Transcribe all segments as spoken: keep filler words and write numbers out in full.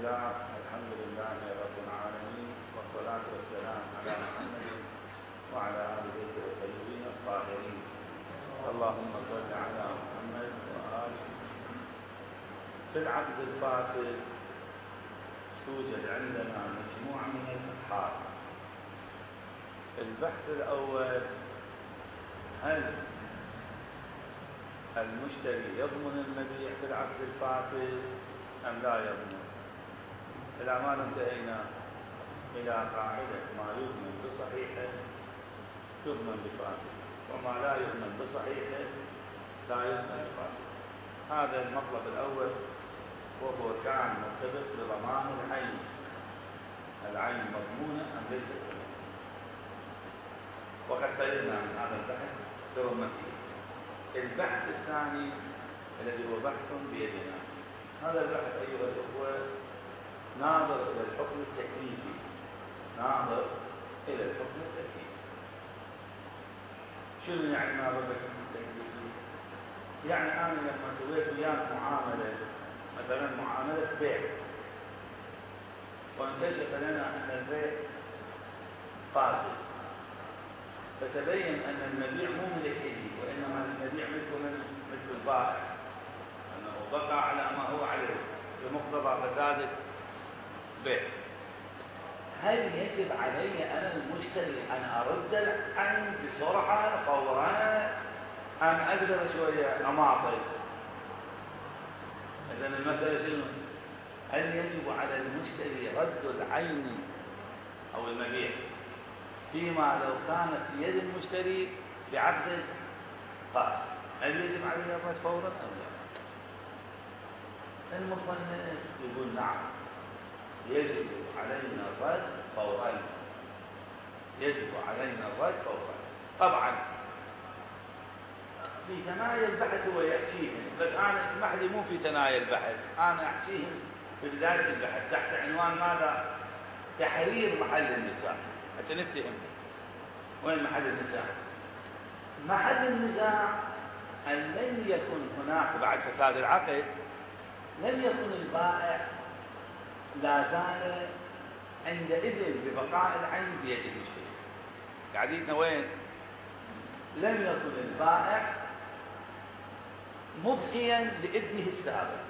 الله، الحمد لله رب العالمين، والصلاة والسلام على محمد وعلى آل بيته الطيبين الطاهرين. اللهم صل على محمد وآله. في العقد الفاسد توجد عندنا مجموعة من الأبحاث. البحث الأول: هل المشتري يضمن المبيع في العقد الفاسد أم لا يضمن؟ إلى ما انتهينا إلى قاعدة: ما يضمن بصحيحه يضمن بفاسد، وما لا يضمن بصحيحه لا يضمن بفاسد. هذا المطلب الأول، وهو كان مرتبط بضمان العين. العين مضمونة أم ليست مضمونة؟ وقد سيرنا من هذا البحث برمته. البحث الثاني الذي هو بحث بيدنا، هذا البحث أيها الأخوة ناظر إلى الحكم التكليفي. ناظر إلى الحكم التكليفي. شنو يعني ناظر إلى الحكم التكليفي؟ يعني أنا لما سويت وياك معاملة، مثلا معاملة بيع، وانكشف لنا أن البيع فاسد، فتبين أن المبيع مو ملك إلي، وإنما المبيع ملك من مثل البائع، أنه بقى على ما هو عليه بمقتضى فساد البيع. هل يجب علي أنا المشتري أن أرد العين بسرعة فورا، أم أقدر شوية أماطل؟ إذن المسألة شنو؟ هل يجب على المشتري رد العين أو المبيع فيما لو كانت في يد المشتري بعقد فاسد؟ هل يجب عليه الرد فورا أو لا؟ المصنف يقول نعم، يجب علينا الرد فورا. يجب علينا الرد فورا. طبعا في ثنايا البحث هو يحكيهم، بس أنا اسمح لي مو في ثنايا البحث، أنا أحكيهم في بداية البحث تحت عنوان ماذا؟ تحرير محل النزاع، حتى نفتهم وين محل النزاع. محل النزاع أن لم يكن هناك بعد فساد العقد، لم يكن البائع لا زال عند إذن ببقاء العين بيد المشتري. قاعدين وين؟ لم يكن البائع مبقيا لابنه السابق،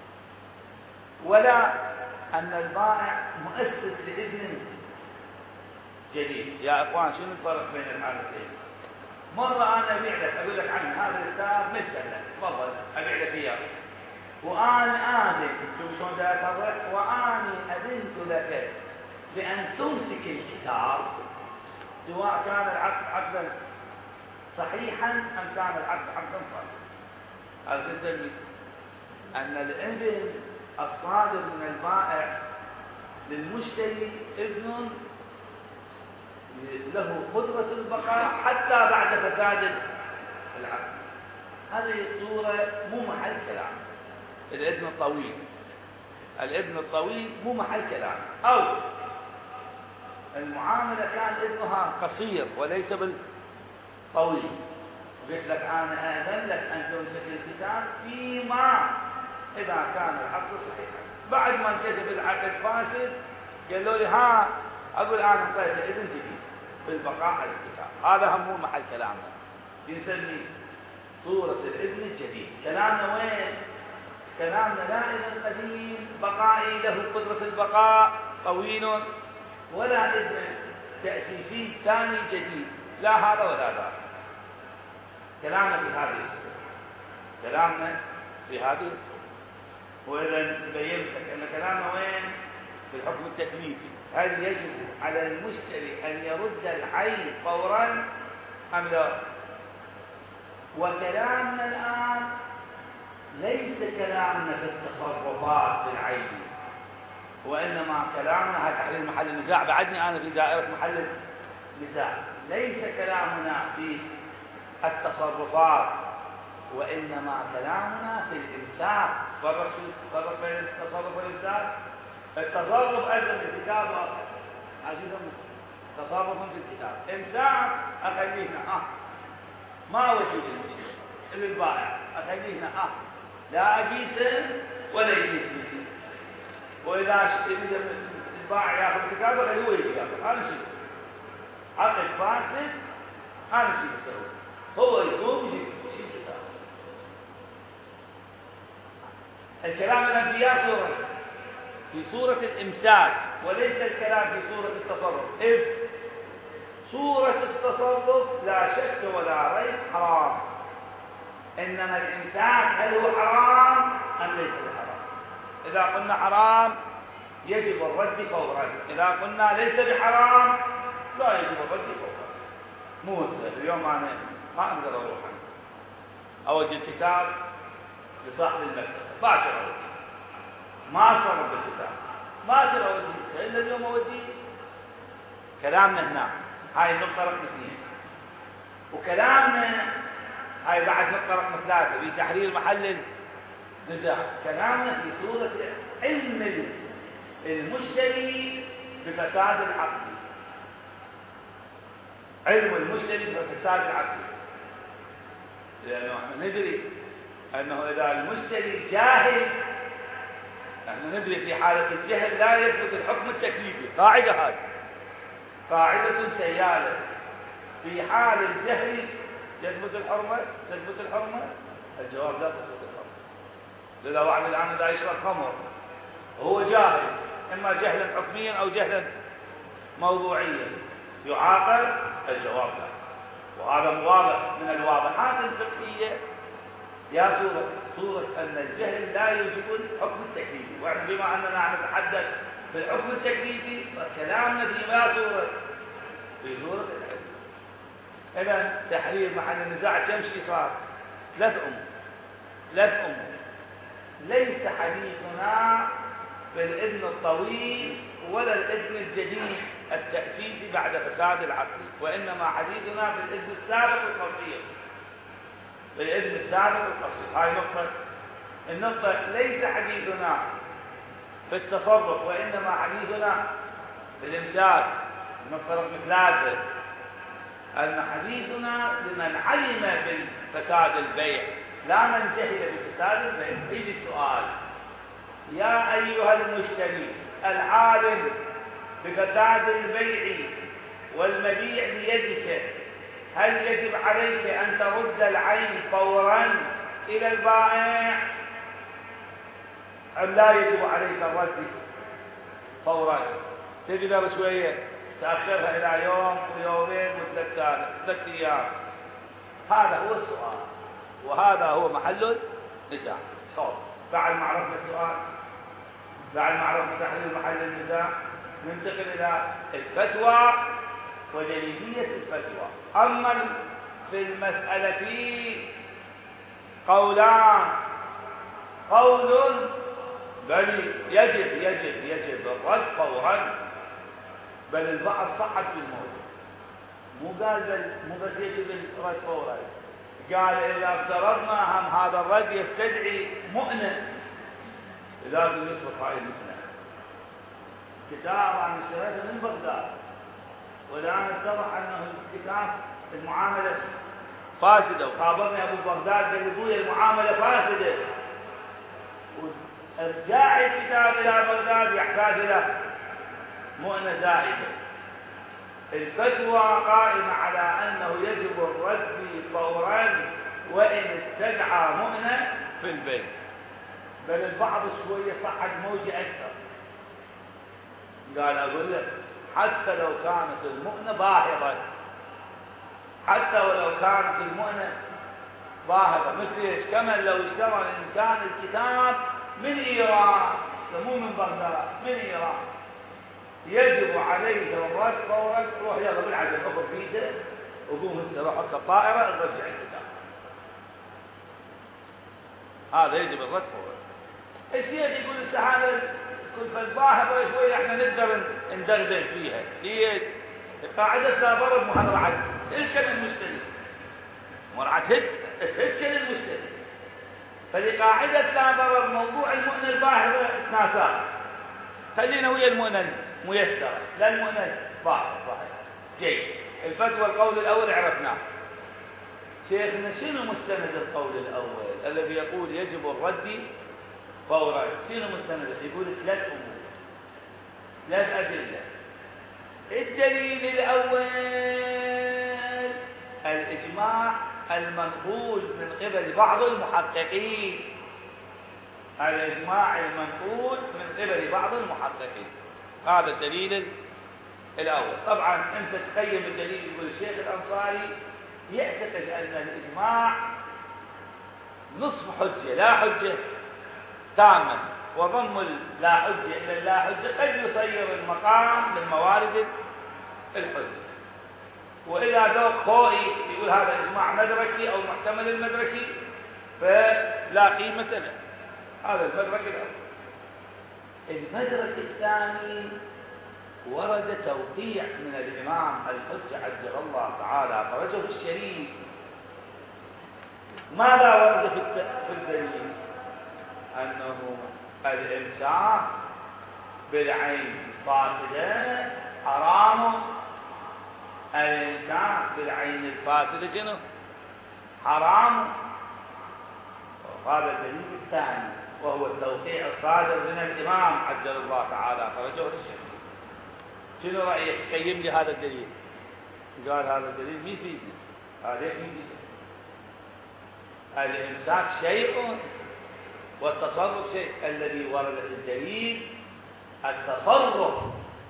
ولا أن البائع مؤسس لابن جديد. يا إخوان، شنو الفرق بين الحالتين؟ مرة أنا أبيع لك، أقول لك عنه هذا الكتاب ملك لك، تفضل أبيع لك إياه، وأنا آذن، شوف شلون دا أصرح، وأني أذنت لك بأن تمسك الكتاب سواء كان العقد عقدا صحيحا أم كان العقد عقدا فاسدا. هذا شو يسمي؟ أن الإذن الصادر من البائع للمشتري إذن له قدرة البقاء حتى بعد فساد العقد. هذه الصورة مو محل كلام. الإذن الطويل، الإذن الطويل مو محل كلام. أو المعاملة كان إذنها قصير وليس بالطويل، قلت لك أنا آذن لك أن تمسك الكتاب فيما إذا كان العقد صحيحا. بعد ما انكشف العقد فاسد قالوا لي ها، أقول أنا انطيت إذن جديد بالبقاء على الكتاب. هذا هم مو محل كلامنا. نسمي صورة الإذن الجديد. كلامنا وين؟ كلامنا لا إذن قديم بقائي له قدرة البقاء طويل، ولا إذن تأسيسي ثاني جديد، لا هذا ولا ذاك. كلامنا في هذه الصورة، كلامنا في هذه الصورة. وإذا بينت لك أن كلامنا وين؟ في الحكم التكليفي. هل يجب على المشتري أن يرد العين فورا أم لا؟ وكلامنا الآن ليس كلامنا في التصرفات في العين، وإنما كلامنا هذا تحليل محل النزاع. بعدني أنا في دائرة محل النزاع. ليس كلامنا في التصرفات، وإنما كلامنا في الإمساك. تفرق شو تفرق بين التصرف والإمساك؟ التصرف أيضا في الكتاب عزيزهم تصرف في الكتاب. إمساك أخليه آه ما وجود المشكلة للبائع، أخليه آه لا أقيسه ولا يقيسني، وإذا يريد البائع ياخذ كتابه غير هو يجي ياخذ، هذا شيء عقد فاسد، هذا شيء يسوي هو يقوم يجي يشيل كتابه. الكلام الآن في يا صورة في صورة الإمساك وليس الكلام في صورة التصرف. إذ صورة التصرف لا شك ولا ريب حرام، إنما الإمساك هل هو حرام أم ليس بحرام؟ إذا قلنا حرام يجب الرد فورا، إذا قلنا ليس بحرام لا يجب الرد فورا. مو اليوم أنا ما أقدر أروح أودي الكتاب لصاحب المكتبة باكر أوديه، ما أصرف بالكتاب باكر أوديه إلا اليوم أوديه. كلامنا هنا هاي النقطة رقم اثنين، وكلامنا هاي بعد نقطة رقم ثلاثة في تحرير محل النزاع. كلامنا في صورة علم المشتري بفساد العقد، علم المشتري بفساد العقد، لأنه احنا ندري أنه إذا المشتري جاهل، احنا ندري في حالة الجهل لا يثبت الحكم التكليفي، قاعدة هذه قاعدة سيالة، في حال الجهل يثبت الحرمة تثبت الحرمة؟ الجواب لا تثبت الحرمة. لذا واحد الآن إذا يشرب خمر وهو جاهل، إما جهلا حكميا أو جهلا موضوعيا، يعاقب؟ الجواب لا. وهذا واضح من الواضحات الفقهية يا صورة صورة أن الجهل لا يوجب الحكم التكليفي، وإحنا بما أننا نتحدث في الحكم التكليفي فكلامنا فيما صورة في صورة العلم. إذا تحرير محل النزاع كم شيء صار؟ ثلاث أمور ثلاث أمور. ليس حديثنا في الإذن الطويل ولا الإذن الجديد التأسيسي بعد فساد العقد، وإنما حديثنا في الإذن السابق القصير، في الإذن السابق القصير. هاي نقطة. النقطة ليس حديثنا في التصرف وإنما حديثنا في الإمساك. النقطة رقم ثلاثة أن حديثنا لمن علم بفساد البيع لا من جهل بفساد البيع. يجي السؤال: يا أيها المشتري العالم بفساد البيع والمبيع بيدك، هل يجب عليك أن ترد العين فورا إلى البائع أم لا يجب عليك الرد فورا؟ تقدر شوية تأخرها إلى يوم ويومين وثلاث أيام؟ هذا هو السؤال، وهذا هو محل النزاع. بعد ما عرفنا السؤال، بعد ما عرفنا تحليل محل النزاع، ننتقل إلى الفتوى وجليدية الفتوى. أما في المسألة قولان: قول بل يجب يجب يجب الرد فورا، بل البعض صحت في الموضوع، مو قال بل مو بس يجب الرد فورا، قال إذا افترضنا هم هذا الرد يستدعي مؤنة لازم يصرف هاي المؤنة. كتاب عن اشتريته من بغداد، والآن اتضح أنه الكتاب المعاملة فاسدة، وخابرني أبو بغداد قال لي أبويا المعاملة فاسدة، وارجاع الكتاب إلى بغداد يحتاج إلى مؤنة زائدة. الفتوى قائمة على أنه يجب الرد فورا وإن استدعى مؤنة في البيت، بل البعض شوية صعد موجة أكثر، قال أقول لك حتى لو كانت المؤنة باهظة، حتى ولو كانت المؤنة باهظة، مثل ايش؟ كما لو اشترى الإنسان الكتاب من إيران، مو من بغداد، من إيران، يجب عليه الرد فورا. روح يلا بالعجل اخذ فيزا وقوم هسه روح اركب الطائرة نرجع الكتاب. هذا يجب الرد فورا. الشيخ يقول السحابة كل فالباهظة شوية احنا نقدر ندغدغ فيها. ليش؟ القاعدة لا ضرب محرعة تلك المشتري، مرعى تهتك المشتري، فلقاعدة لا ضرر موضوع المؤنة الباهظة تناساه، خلينا ويا المؤنة ميسرة، لا المؤنة باهظة باهظة. جيد. الفتوى القول الأول عرفناه. شيخنا شنو مستند القول الأول الذي يقول يجب الرد فورا؟ شنو مستند؟ يقول ثلاث أمور. للأدلة. الدليل الأول الإجماع المنقول من قبل بعض المحققين، الإجماع المنقول من قبل بعض المحققين، هذا الدليل الأول. طبعا أنت تقيم الدليل، يقول الشيخ الأنصاري يعتقد أن الإجماع نصف حجة لا حجة تامة، وضم لا حجة إلى لا حجة قد يصير المقام من موارد الحجة. وإذا ذوق خوئي يقول هذا إجماع مدركي أو محتمل المدركي فلا قيمة له، هذا المدرك الأول. المدرك الثاني ورد توقيع من الإمام الحجة عجل الله تعالى فرجه الشريف. ماذا ورد في الدليل؟ أنه الإمساك بالعين الفاسدة حرام. الإمساك بالعين الفاسدة شنو؟ حرام. وهذا الدليل الثاني وهو التوقيع الصادر من الإمام عجل الله تعالى فرجه الشريف. شنو رأيك؟ قيم لي هذا الدليل. قال هذا الدليل ما يفيدني. هذا ليش ما يفيدني؟ الإمساك شيء والتصرف شيء. الذي ورد في الدليل التصرف،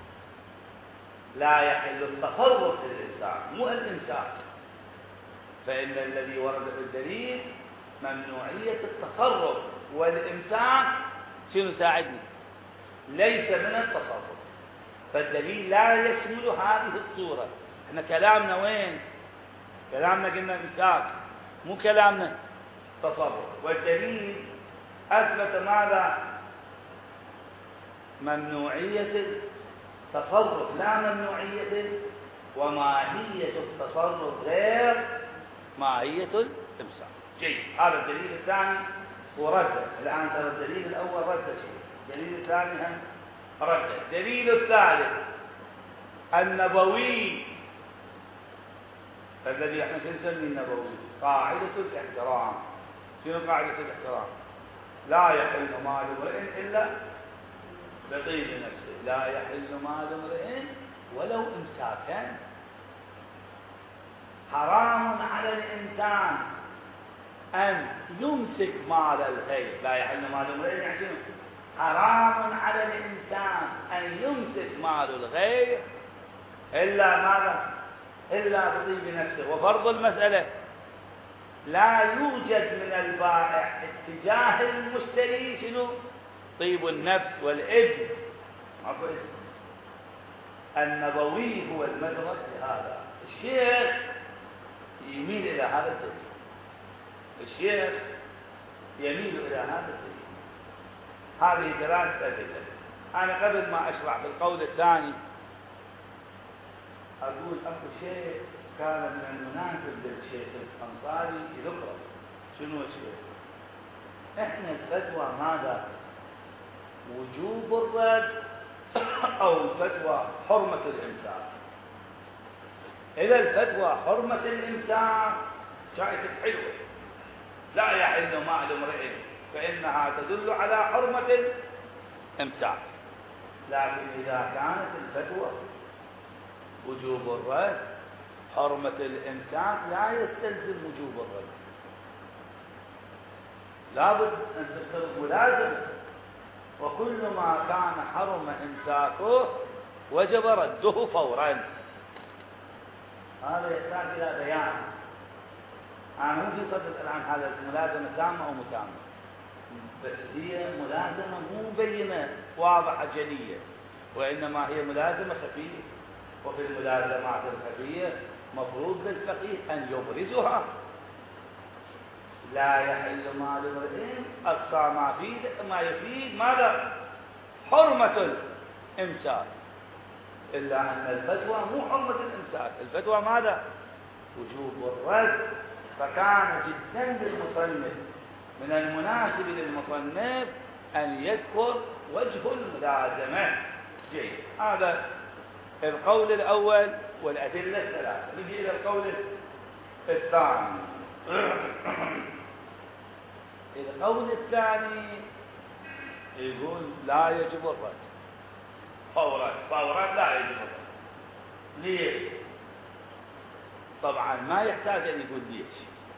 لا يحل التصرف للإمساك مو الإمساك. فإن الذي ورد في الدليل ممنوعية التصرف، والإمساك شنو ساعدني؟ ليس من التصرف. فالدليل لا يشمل هذه الصورة. احنا كلامنا وين؟ كلامنا قلنا إمساك، مو كلامنا تصرف. والدليل أثبت ماذا؟ ممنوعية التصرف لا ممنوعية وماهية التصرف غير ماهية الإمساك. جيد، هذا الدليل الثاني ورده. الآن ترى الدليل الأول رد شيء، الدليل الثاني هم رده. الدليل الثالث النبوي الذي احنا نسميه النبوي قاعدة الاحترام. شنو قاعدة الاحترام؟ لا يحل مال امرئ إلا بطيب نفسه، لا يحل مال امرئ ولو إمساكا. حرام على الإنسان أن يمسك مال الغير. لا يحل مال امرئ يعني شنو؟ حرام على الإنسان أن يمسك مال الغير إلا ماذا؟ إلا بطيب نفسه. وفرض المسألة لا يوجد من البائع اتجاه المشتري شنو؟ طيب النفس والإذن. النبوي هو المدرك لهذا. الشيخ يميل إلى هذا الدليل، الشيخ يميل إلى هذا الدليل. هذه ثلاثة أدلة. أنا قبل ما أشرح في القول الثاني أقول أكو شيء كان من المناسب للشيخ الأنصاري يذكره. شنو الشيء؟ إحنا الفتوى ماذا؟ وجوب الرد أو فتوى حرمة الإمساك. إذا الفتوى حرمة الإمساك شائكة حلوة، لا يحل مال امرئ، فإنها تدل على حرمة الإمساك. لكن إذا كانت الفتوى وجوب الرد حرمة الإمساك لا يستلزم وجوب الرد، لابد أن تفترض ملازمة. وكل ما كان حرم إمساكه وجب رده فورا. هذا يحتاج إلى بيان. أنا مو في صدد الآن هذا الملازمة تامة أو متامة، بس هي ملازمة مو بينة واضحة جلية، وإنما هي ملازمة خفية. وفي الملازمات الخفية مفروض للفقيه أن يبرزها. لا يحل مال امرئ أقصى ما فيه ما يفيد ماذا؟ حرمة الإمساك. إلا أن الفتوى مو حرمة الإمساك، الفتوى ماذا؟ وجوب الرد. فكان جدا للمصنف من المناسب للمصنف أن يذكر وجه الملازمة. جيد، هذا القول الأول والأدلة الثلاثة. نجي إلى القول الثاني. القول الثاني يقول لا يجب الرد. فورا فورا لا يجب الرد. ليش؟ طبعا ما يحتاج أن يقول ليش.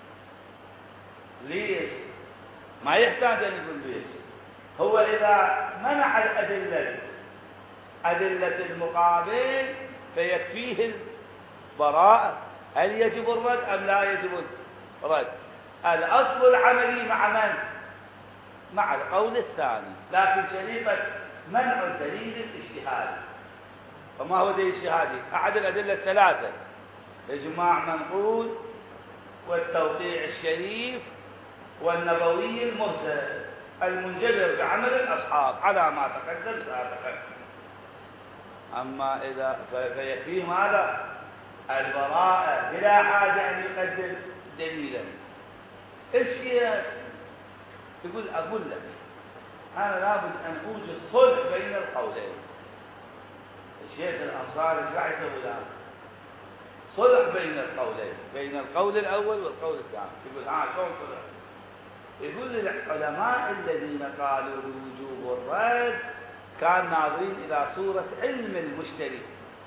ليش؟ ما يحتاج أن يقول ليش. هو إذا منع الأدلة أدلة المقابل فيكفيه البراءة. هل يجب الرد أم لا يجب الرد؟ الأصل العملي مع من؟ مع القول الثاني، لكن شريطة منع الدليل الاجتهادي. فما هو دليل اجتهادي؟ أحد الأدلة الثلاثة: إجماع منقول، والتوقيع الشريف، والنبوي المرسل المنجبر بعمل الأصحاب على ما تقدم سابقا. أما إذا فيكفيه ماذا؟ البراءة بلا حاجة أن يقدم دليلا. إيش يقول؟ أقول لك أنا لابد أن أوجد صلح بين القولين. الشيخ الأنصاري ايش راح يسوي الآن؟ صلح بين القولين، بين القول الأول والقول الثاني. يقول ها شلون صلح؟ يقول العلماء الذين قالوا بوجوب الرد كان ناظرين إلى صورة علم المشتري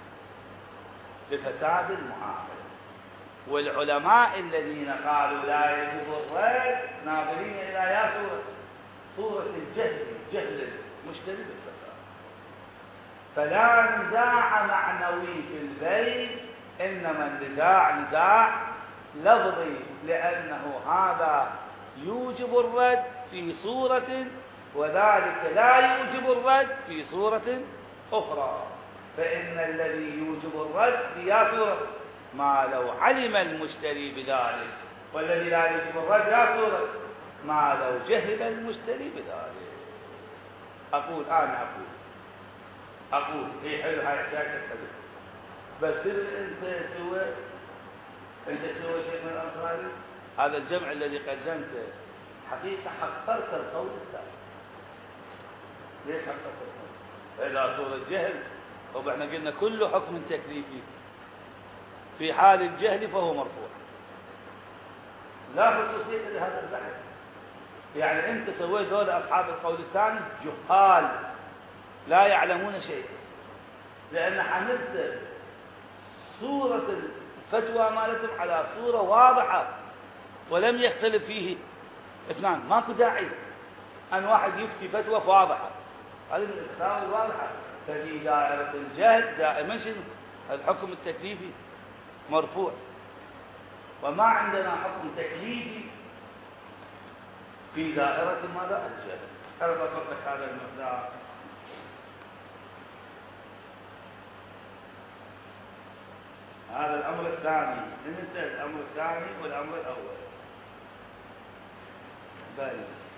بفساد المعاملة، والعلماء الذين قالوا لا يجب الرد ناظرين إلى يا صورة صورة الجهل جهل المشتري بالفساد. فلا نزاع معنوي في البيع، إنما النزاع نزاع لفظي، لأنه هذا يوجب الرد في صورة وذلك لا يوجب الرد في صورة أخرى. فإن الذي يوجب الرد في صورة ما لو علم المشتري بذلك، والذي لا يوجب الرد لا صورة ما لو جهل المشتري بذلك. أقول أنا أقول أقول هي حلو هاي شاكت حلو، بس أنت سوى أنت سوى شيء من الأنصاري. هذا الجمع الذي قدمته حقيقة حقرت القول الثاني. ليش حقرت القول؟ إذا صورة جهل، طب احنا قلنا كل حكم تكليفي في حال الجهل فهو مرفوع، لا خصوصية لهذا البحث. يعني أنت سويت دول أصحاب القول الثاني جهال لا يعلمون شيئا، لأن حملت صورة الفتوى مالتهم على صورة واضحة ولم يختلف فيه اثنان. ماكو داعي أن واحد يفتي فتوى واضحة، هذه من الفتاوى الواضحة. ففي دائرة الجهل دائما شنو؟ الحكم التكليفي مرفوع، وما عندنا حكم تكليفي في دائرة ماذا؟ الجهل. أنا ذكرت هذا المقدار. هذا الأمر الثاني، ننسى الأمر الثاني والأمر الأول. بل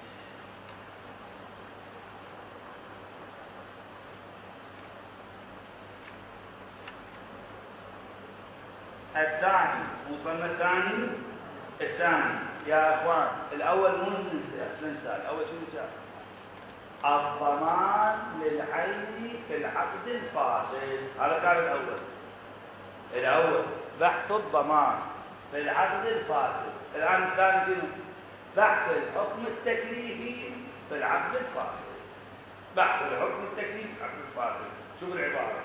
الثاني وصلنا الثاني الثاني يا اخوان. الاول مو ننسى ننسى الاول شو جاء؟ الضمان للعين في العقد الفاسد. هذا كان الاول. الاول بحث الضمان في العقد الفاسد. الان الثاني شنو؟ بحث الحكم التكليفي في العقد الفاسد. بحث الحكم التكليفي في العقد الفاسد. شوف العباره: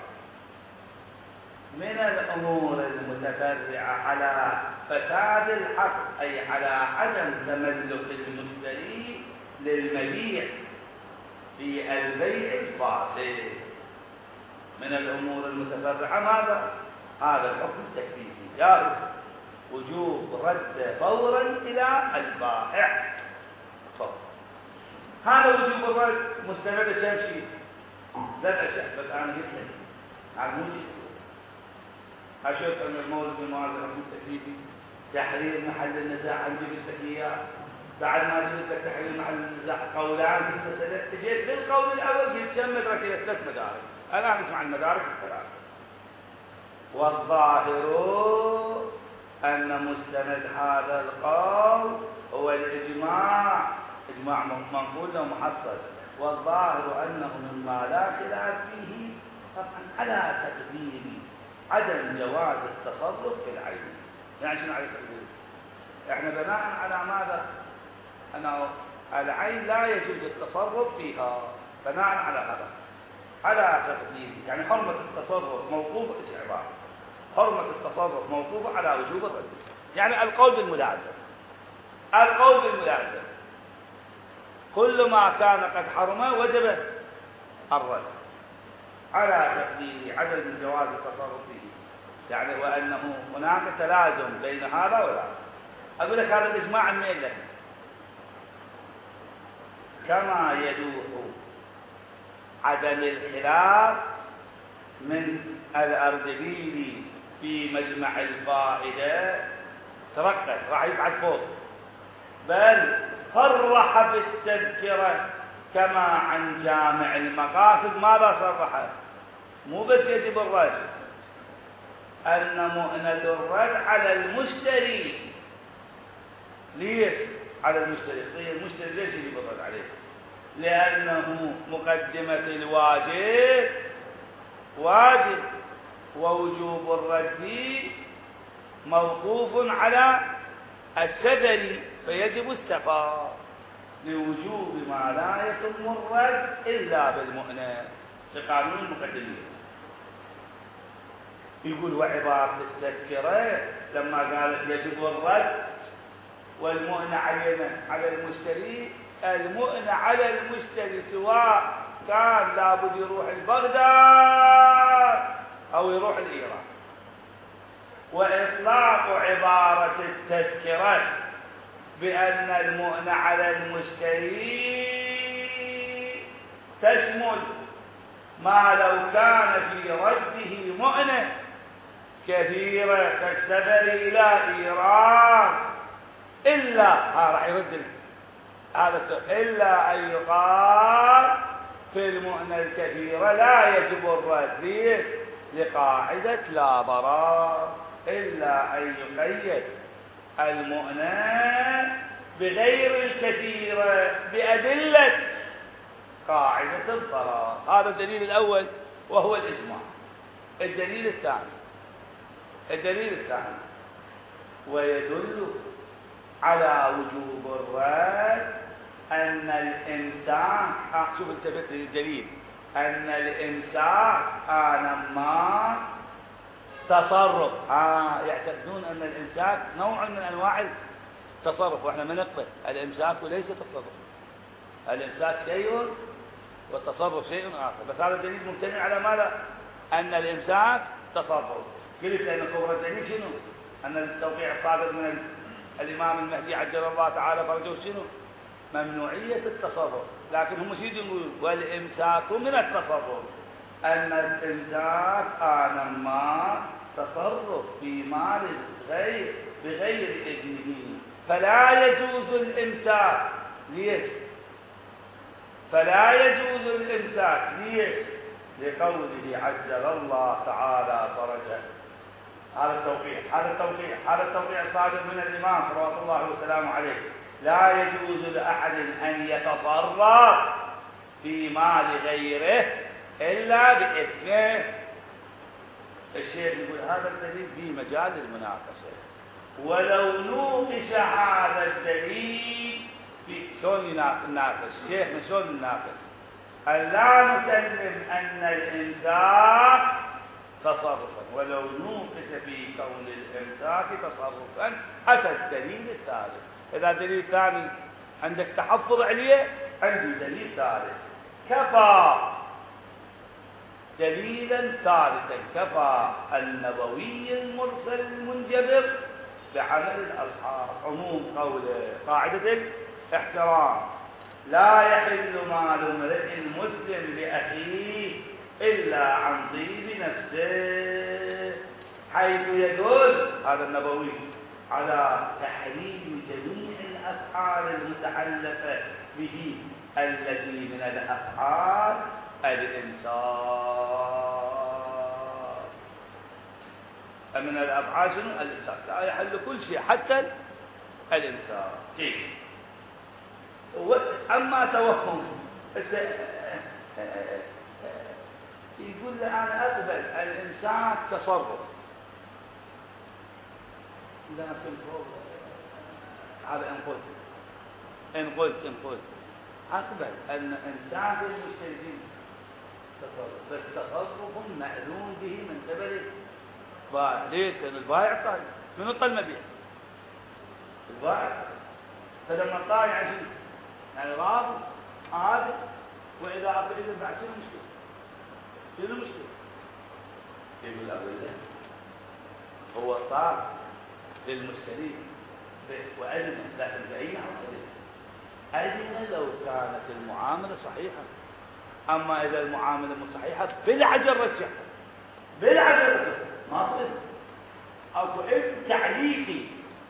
من الأمور المتفرعة على فساد العقد، أي على عدم تملك المشتري للمبيع في البيع الفاسد. من الأمور المتفرعة ماذا؟ هذا الحكم التكليفي جائز وجوب رد فورا إلى البائع فورا. هذا وجوب الرد مستند شمشي لا أشياء، بس أنا قلت لك عن موجود أشوف أن المولد بالموارد الحكم التكليفي تحرير محل النزاع عن جبت لك إياه. بعد ما جبت لك تحرير محل النزاع قولان في المسألة، اجيت بالقول الأول قلت كم مدرك إلى ثلاث مدارك. الآن نسمع المدارك الثلاث. والظاهر أن مستند هذا القول هو الإجماع، إجماع منقول ومحصل. والظاهر أنه مما لا خلاف فيه طبعا على تقدير عدم جواز التصرف في العين. يعني شنو على تقدير؟ احنا بناء على ماذا؟ أنه العين لا يجوز التصرف فيها، بناء على هذا على تقديره، يعني حرمة التصرف موقوفة، ايش عبارة حرمة التصرف موقوفة على وجوب الرد، يعني القول بالملازم. القول بالملازم كل ما كان قد حرمه وجب الرد على تقديره عدم جواز التصرف فيه، يعني وأنه هناك تلازم بين هذا وذاك. أقول لك هذا الإجماع من لك كما يدوح عدم الخلاف من الأردبيلي في مجمع الفائدة، ترقى راح يصعد فوق، بل صرح بالتذكرة كما عن جامع المقاصد. ماذا صرح؟ مو بس يجب الرد، أن مؤنة الرد على المشتري. ليش على المشتري؟ المشتري ليش يجب الرد عليه؟ لأنه مقدمة الواجب واجب، ووجوب الرد موقوف على السدر، فيجب السفر لوجوب ما لا يتم الرد إلا بالمؤنة لقانون المقدمين. يقول وعبارة التذكرة لما قالت يجب الرد والمؤنة علينا على المشتري، المؤنة على المشتري سواء كان لابد يروح البغداد أو يروح الإيران. وإطلاق عبارة التذكرة بأن المؤنة على المشتري تشمل ما لو كان في رده مؤنة كثيرة كالسفر إلى إيران، إلا ها راح يرد هذا إلا أن يقال في المؤنة الكثيرة لا يجب الرد. ليش؟ لقاعدة لا ضرر، إلا أن يقيد المؤنة بغير الكثيرة بأدلة قاعدة الضرر. هذا الدليل الأول وهو الإجماع. الدليل الثاني الدليل الثاني ويدل على وجوب الرد أن الإمساك، شوف التفت للدليل، أن الإمساك آنما تصرف. آه يعتقدون أن الإمساك نوع من أنواع التصرف، وإحنا ما نقبل. الإمساك وليس تصرف، الإمساك شيء والتصرف شيء آخر. بس هذا الدليل مبتني على ماذا؟ أن الإمساك تصرف. قلت لأن كبر الدليل شنو؟ أن التوقيع الصادر من الإمام المهدي عجل الله تعالى فرجه شنو؟ ممنوعية التصرف. لكن هم شو يقولون؟ والإمساك من التصرف، أن الإمساك آنما تصرف في مال الغير بغير إذنه، فلا يجوز الإمساك. ليش؟ فلا يجوز الإمساك. ليش؟ لقوله عجل الله تعالى فرجه. هذا التوقيع هذا التوقيع هذا التوقيع الصادر من الإمام صلوات الله وسلامه عليه. لا يجوز لأحد أن يتصرف في مال غيره إلا بإذنه. الشيخ يقول هذا الدليل في مجال المناقشة، ولو نوقش هذا الدليل في شلون نناقش؟ شيخنا شلون نناقش؟ أن لا نسلم أن الإمساك تصرفا، ولو نوقش في كون الإمساك تصرفا أتى الدليل الثالث. إذا دليل ثاني عندك تحفظ عليه، عندي دليل ثالث. كفى دليلا ثالثا، كفى النبوي المرسل المنجبر بعمل الأصحاب. عموم قول قاعدة الاحترام: لا يحل مال امرئ مسلم لأخيه إلا عن طيب نفسه، حيث يدل هذا النبوي على تحريم جميع الأفعال المتعلقة به التي من الأفعال الإمساك. من الأفعال شنو؟ الإمساك. لا يحل كل شيء حتى الإمساك. طيب. أما توهم يقول لي أنا أقبل الإمساك تصرف، لكن هذا إن قلت إن قلت إن قلت أقبل أن إمساك المشتركين فالتصرف مأذون به من قبل البائع. ليش؟ لأن البائع طالب. من نطى المبيع؟ البائع. فلما الطالب يعني يعني راضي عادل، وإذا أعطى إذن بعد شنو المشكلة؟ شنو المشكلة؟ يقول لا بالله هو طالب للمشتري وأذن، لكن بأي نحو أذن لو كانت المعاملة صحيحة. أما إذا المعاملة مو صحيحة بالعجل رجع، بالعجل رجع ما أقول أكو إذن تعليقي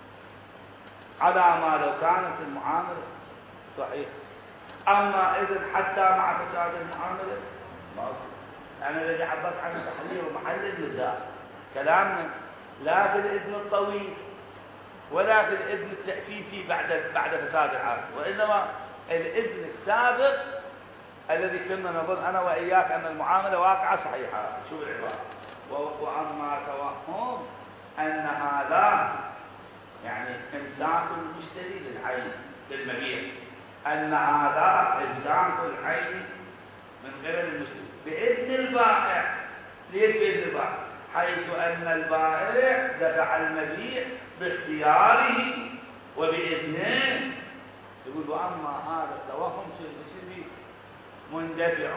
على ما لو كانت المعاملة صحيحة. أما إذن حتى مع فساد المعاملة ما أقول. أنا الذي عبرت عن تحليل ومحل النزاع كلامنا لا في الإذن الطويل ولا في الإذن التأسيسي بعد بعد فساد العقد، وإنما الإذن السابق الذي كنا نظن أنا وإياك أن المعاملة واقعة صحيحة. شو العبارة؟ وأما توهم أن هذا يعني إمساك المشتري للعين للمبيع، أن هذا إمساك العين من قبل المشتري بإذن البائع. ليش بإذن البائع؟ حيث أن البائع دفع المبيع باختياره وبإذنه. يقول وأما هذا التوهم شبه مندفع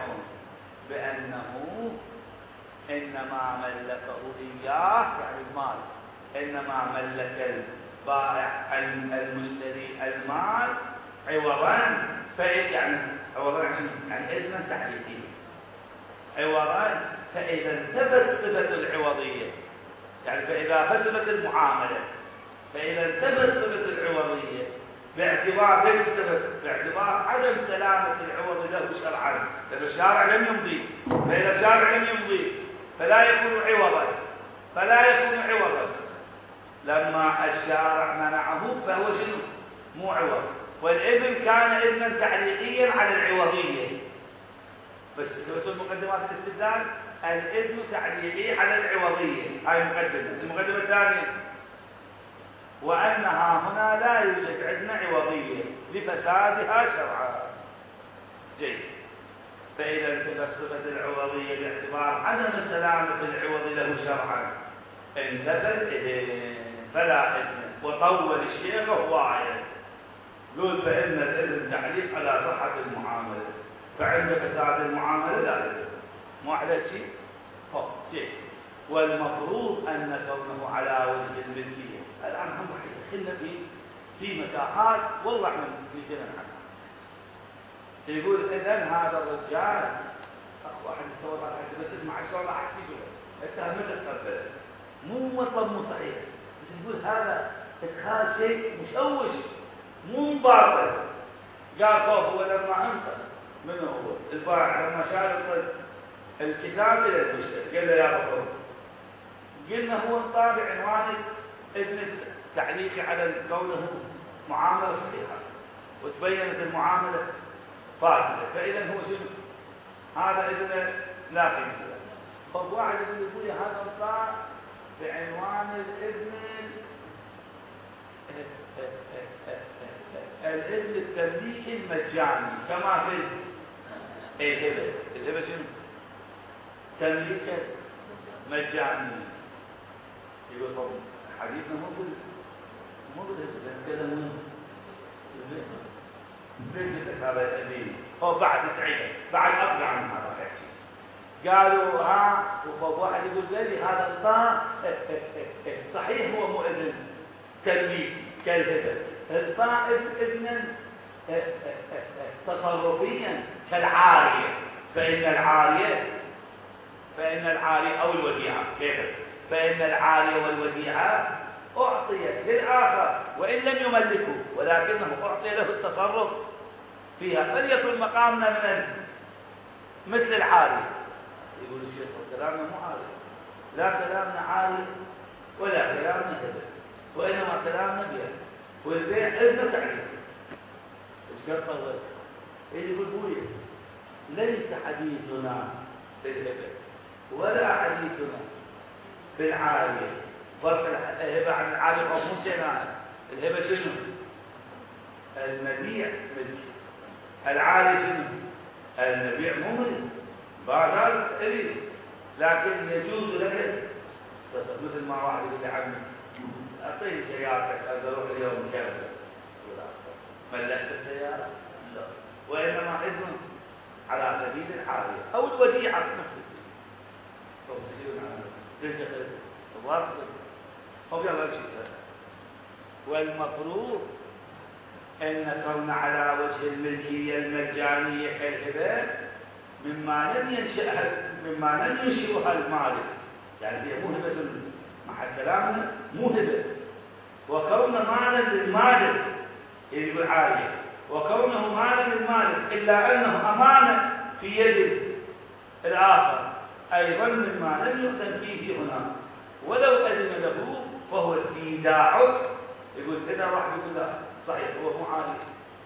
بأنه إنما ملكه إياه يعني المال، إنما ملك البائع المشتري المال عوضا، يعني عوضا يعني إذنا تعليقيا عوضا. فإذا انتفت صفة العوضية يعني فإذا فسدت المعاملة، فإذا انتفت صفة العوضية باعتبار ليش انتفت؟ باعتبار عدم سلامة العوض له شرعا، لأن الشارع لم يمضي. فإذا الشارع لم يمضي فلا يكون عوضا، فلا يكون عوضا. لما الشارع منعه فهو شنو؟ مو عوض. والإذن كان إذنا تعليقيا على العوضية. بس تبتوا المقدمات الاستدلال الإذن تعليقي على العوضية، هاي مقدمة. المقدمة الثانية وأنها هنا لا يوجد عندنا عوضية لفسادها شرعا. جيد. فإذا انتفت صفة العوضية باعتبار عدم سلامة العوض له شرعا انتفت إذن فلا إذن. وطول الشيخ هواية يقول فإن الإذن تعليق على صحة المعاملة، فعند فساد المعاملة لا إذن. مو على شيء؟ هو جيد. والمفروض أن كونه على وجه الملكية. الآن هم راح يدخلنا في في متاهات والله احنا في جنة عنها. يقول إذن هذا الرجال أخو واحد يتصور على حسب تسمع إن شاء الله أحكي له أنت متى تقبل مو مطلب مو صحيح، بس يقول هذا إدخال شيء مشوش مو باطل. قال خوف ولما أنت من هو البائع لما شارك الكتاب إلى المشتري قال له يا بطل قلنا هو طابع عنوان إذن التعليق على كونه معاملة صحيحة وتبينت المعاملة فاسدة، فإذا هو شنو؟ هذا إذن لا قيمة له. فواحد يقول لي هذا الطابع بعنوان الإذن الإذن التمليكي المجاني كما في الهبة. الهبة شنو؟ تمليك مجاني. يقول طب حديثنا مو بال مو بالهبة نتكلم منه ليش هذا الأمين هو بعد سعيدة بعد أقلع عن هذا الحكي. قالوا ها واحد يقول لي هذا الطاء صحيح هو مو إذن تمليكي كالهبة، الطاء إذنا تصرفيا كالعارية. فإن العارية فإن العارية أو الوديعة كيف؟ فإن العارية والوديعة أعطيت للآخر وإن لم يملكه، ولكنه أعطي له التصرف فيها، فليكن مقامنا من مثل العارية. يقول الشيخ كلامنا مو عاري، لا كلامنا عاري ولا كلامنا هبة، وإنما كلامنا بيع، والبيع إذن تعريف. إيش قال طول؟ يقول بويا ليس حديثنا في الهبة ولا حديثنا في العارية. فرق الهبة عن العارية مو شيئا. الهبة شنو؟ المبيع ملك، العارية شنو؟ المبيع مو ملك. بازار تريد، لكن يجوز لك مثل ما واحد يقول لي عمي اعطيني سيارتك اروح اليوم كذا، ملكت السياره؟ لا، وانما اذن على سبيل الحاجه او الوديعه نفس الشيء. توصيون على ليش دخلت؟ الضابط هو يلا يمشي. والمفروض ان كون على وجه الملكيه المجانيه كالهبه مما لم ينشأها مما لم ينشئها المالك، يعني هي موهبه مع كلامنا موهبه، وكون مالا للمالك يقول عالية، وكونه مالا للمالك إلا أنه أمانة في يد الآخر أيضا مما لم يؤذن فيه هنا، ولو أذن له فهو استيداع. يقول إذا راح يقول لا صحيح هو مو عالي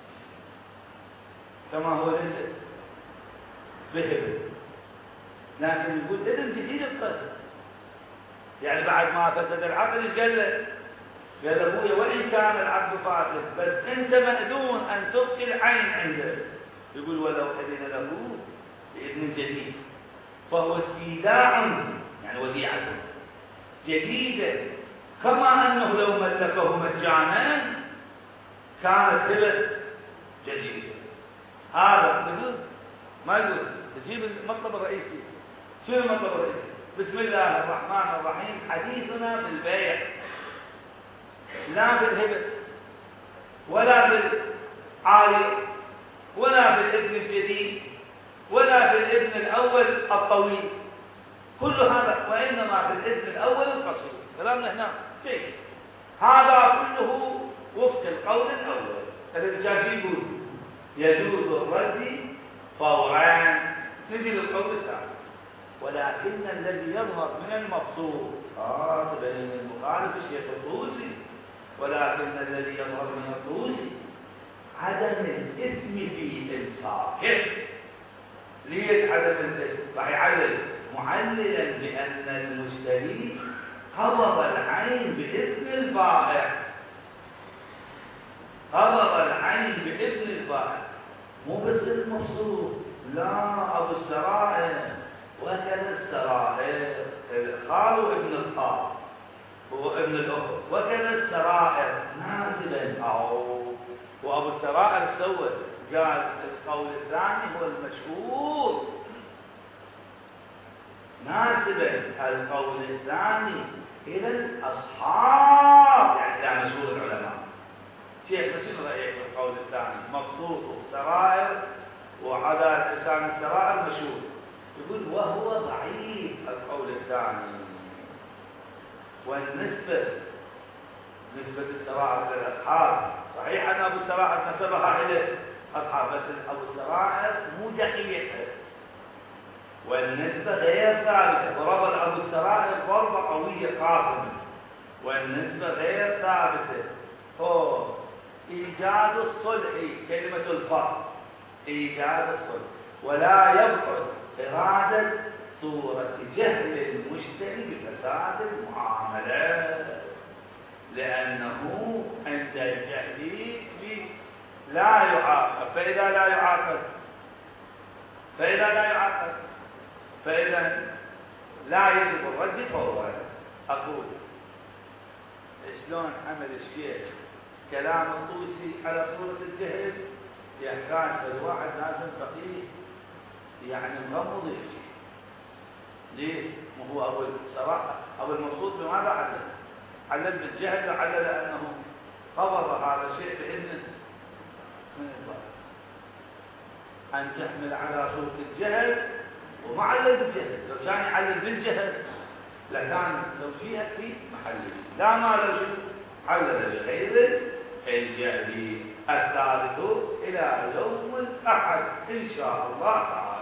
كما هو ليس بهبه، لكن يقول إذن جديد القدر، يعني بعد ما فسد العقد ايش قال له؟ قال ابويا وان كان العقد فاسد بس انت مأذون ان تبقي العين عنده. يقول ولو اذن له باذن جديد فهو استيداع، يعني وديعه جديده، كما انه لو ملكه مجانا كانت هبه جديده. هذا يقول ما يقول تجيب المطلب الرئيسي. شنو المطلب الرئيسي؟ بسم الله الرحمن الرحيم، حديثنا في البيع لا في الهبه ولا في العالي ولا في الابن الجديد ولا في الابن الاول الطويل، كل هذا، وانما في الابن الاول القصير. كلامنا هنا جيد، هذا كله وفق القول الاول الذي كان يقول يجوز الرد فورا. نجي للقول الثاني، ولكن الذي يظهر من المقصود آه تبين المخالف الشيخ الطوسي، ولكن الذي يظهر من الطوسي عدم الإثم في إنصافه. ليش عدم الإثم؟ راح يعلل معللا بأن المشتري قبض العين بإذن البائع، قبض العين بإذن البائع، مو بس المقصود، لا أبو السرائر وكذا السرائر، الخال وابن الخال وابن الأخت، وكذا السرائر نازلا أو وأبو السرائر سوى قال القول الثاني هو المشهور ناسبا القول الثاني إلى الأصحاب، يعني لا مشهور العلماء. شيخ شنو رأيك في القول الثاني؟ مبسوط وسرائر وعلى لسان السرائر مشهور. يقول وهو ضعيف القول الثاني، والنسبة نسبة السرائر إلى الأصحاب صحيح أن أبو السرائر نسبها إلى أصحاب، بس أبو السرائر مو دقيق والنسبة غير ثابتة. ضرب أبو السرائر ضربة قوية قاصمة والنسبة غير ثابتة. هو إيجاد الصلح كلمة الفصل، إيجاد الصلح، ولا يبعد إرادة صورة جهل المشتري بفساد المعاملة، لأنه عند الجهل لا يعاقب، فإذا لا يعاقب فإذا لا يعاقب فإذا لا يجب الرد فورا. أقول شلون حمل الشيخ كلام الطوسي على صورة الجهل، يحتاج الواحد لازم فقيه يعني مغمض يحكي. ليش؟ ما هو أبو الصراحة أبو المقصود بماذا علل؟ علل بالجهل، وعلل أنه قبض هذا الشيء بإذن من الله، أن تحمل على صورة الجهل وما علل بالجهل. لو كان يعلل بالجهل لكان لو فيها في محله، لا ما لو علل بغير الجهل. الثالث إلى يوم الأحد إن شاء الله تعالى.